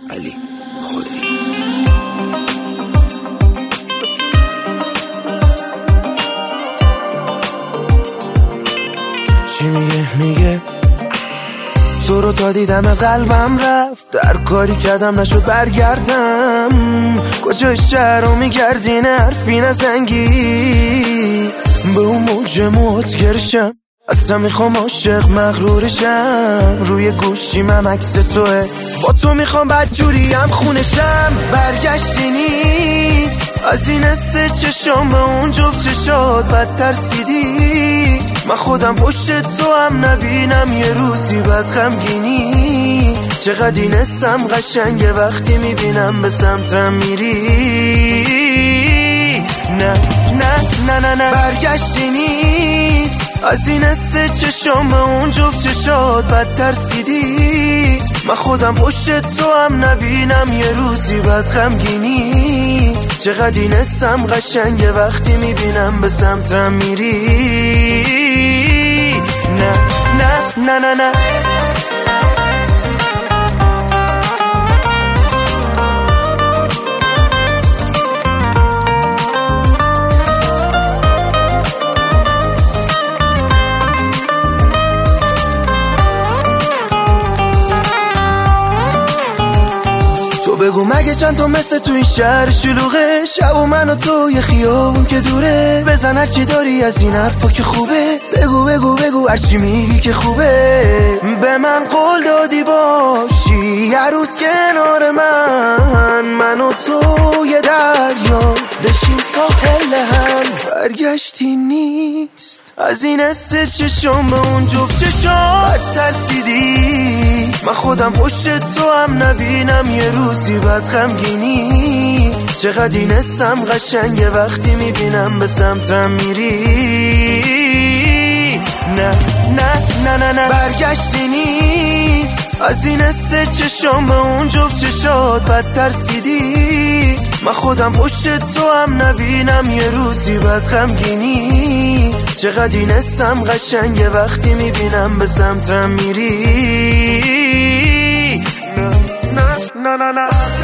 علی خدایی. چی میگه تو رو تا دیدم قلبم رفت، در کاری کردم نشد برگردم. کجای شهر رو میگردی نه حرفی نزنگی، به اون موج موت گرشم. اصلا میخوام عاشق مغرورشم، روی گوشیمم عکس توه، با تو میخوام بدجوریم خونشم. برگشتی نیست از این حس چشام، به اون جفت چشات بد ترسیدی. من خودم پشت تو هم نبینم یه روزی بد غمگینی. چقدر این حسم قشنگه وقتی میبینم به سمتم میری. نه نه نه نه نه برگشتی نیست از این حس چشام، به اون جفت چشات بد ترسیدی. من خودم پشت تو هم نبینم یه روزی بد غمگینی. چقدر این حسم قشنگه وقتی میبینم به سمتم میری. نه نه نه نه نه بگو مگه چند تا مثل تو این شهر شلوغه، شب و من و تو یه خیابون که دوره. بزن هرچی داری از این حرفا که خوبه، بگو بگو بگو هرچی میگی که خوبه. به من قول دادی باشی یه روز کنار من و تو یه دریا بشیم ساحل هم. برگشتی نیست از این حس چشم، به اون جفت چشم بد ترسیدی. من خودم پشت تو هم نبینم یه روزی بد غمگینی. چقدر این حسم قشنگه وقتی میبینم به سمتم میری. نه نه نه نه نه برگشتی نیست از این حس چشم، به اون جفت چشات بد ترسیدی. من خودم پشت تو هم نبینم یه روزی بد غمگینی. چقدر این حسم قشنگه وقتی میبینم به سمتم میری. نه نه نه نه